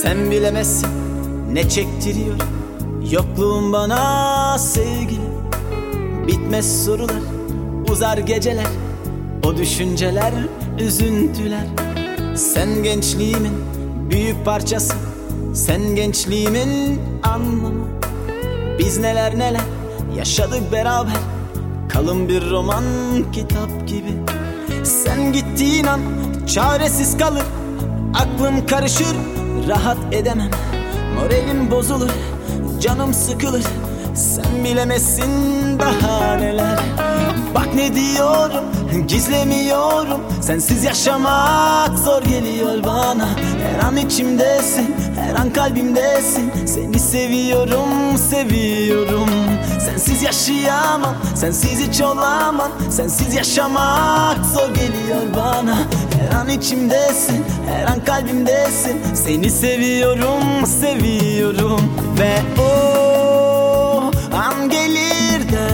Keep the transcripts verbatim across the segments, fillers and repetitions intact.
Sen bilemezsin ne çektiriyor yokluğun bana sevgili. Bitmez sorular, uzar geceler, o düşünceler, üzüntüler. Sen gençliğimin büyük parçası, sen gençliğimin anlamı. Biz neler neler yaşadık beraber, kalın bir roman kitap gibi. Sen gittiğin an çaresiz kalır, aklım karışır, rahat edemem. Moralim bozulur, canım sıkılır, sen bilemezsin daha neler. Bak ne diyorum, gizlemiyorum, sensiz yaşamak zor geliyor bana. Her an içimdesin, her an kalbimdesin, seni seviyorum, seviyorum. Sensiz yaşayamam, sensiz hiç olamam, sensiz yaşamak zor geliyor bana. Her an içimdesin, her an kalbimdesin, seni seviyorum, seviyorum. Ve o an gelir de,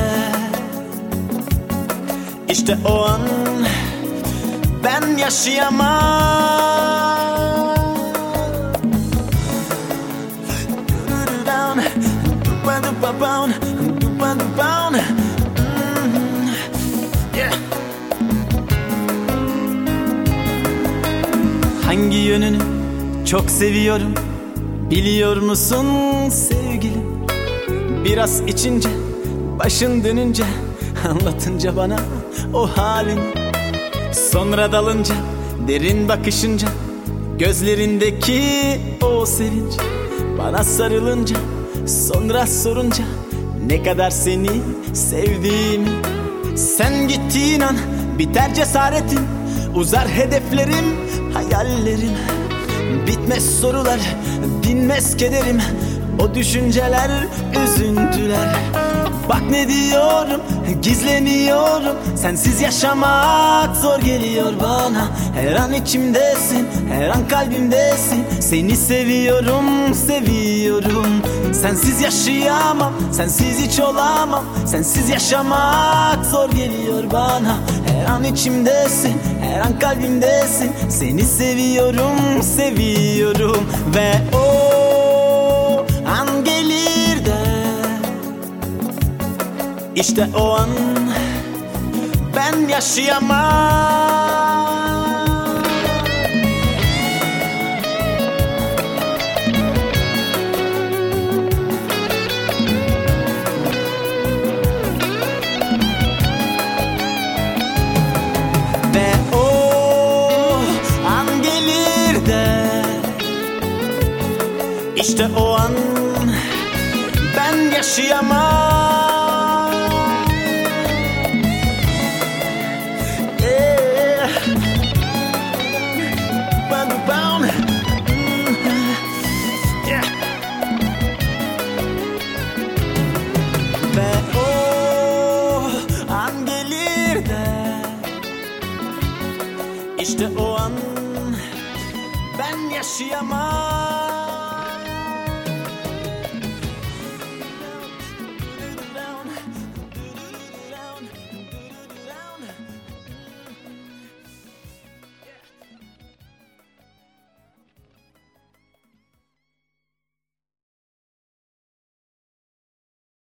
İşte o an ben yaşayamam. Hangi yönünü çok seviyorum biliyor musun sevgilim? Biraz içince, başın dönünce, anlatınca bana o halin. Sonra dalınca, derin bakışınca, gözlerindeki o sevinç. Bana sarılınca, sonra sorunca ne kadar seni sevdiğimi. Sen gittiğin an biter cesaretim, uzar hedeflerim, hayallerim. Bitmez sorular, dinmez kederim, o düşünceler, üzüntüler. Bak ne diyorum, gizleniyorum, sensiz yaşamak zor geliyor bana. Her an içimdesin, her an kalbimdesin, seni seviyorum, seviyorum. Sensiz yaşayamam, sensiz hiç olamam, sensiz yaşamak zor geliyor bana. Her an içimdesin, her an kalbimdesin, seni seviyorum, seviyorum. Ve o an gelir de, İşte o an ben yaşayamam. Ve o an gelir de, İşte o an ben yaşayamam. Ve o an gelir de, İşte o an ben yaşayamam.